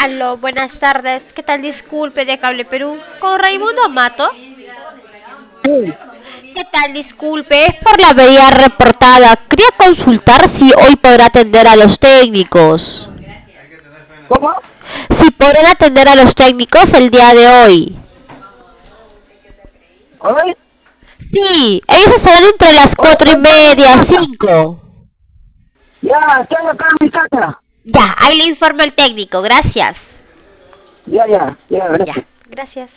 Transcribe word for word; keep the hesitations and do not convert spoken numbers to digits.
Aló, buenas tardes. ¿Qué tal? Disculpe de Cable Perú. ¿Con Raimundo Matos? Sí. ¿Qué tal? Disculpe, es por la avería reportada. Quería consultar si hoy podrá atender a los técnicos. ¿Cómo? Si podrán atender a los técnicos el día de hoy. ¿Hoy? Sí, ellos estarán entre las Hoy, cuatro y hoy está en mi media, casa. cinco. Ya, estoy acá en mi casa. Ya, ahí le informo al técnico. Gracias. Ya, ya, ya, Ya, gracias. gracias.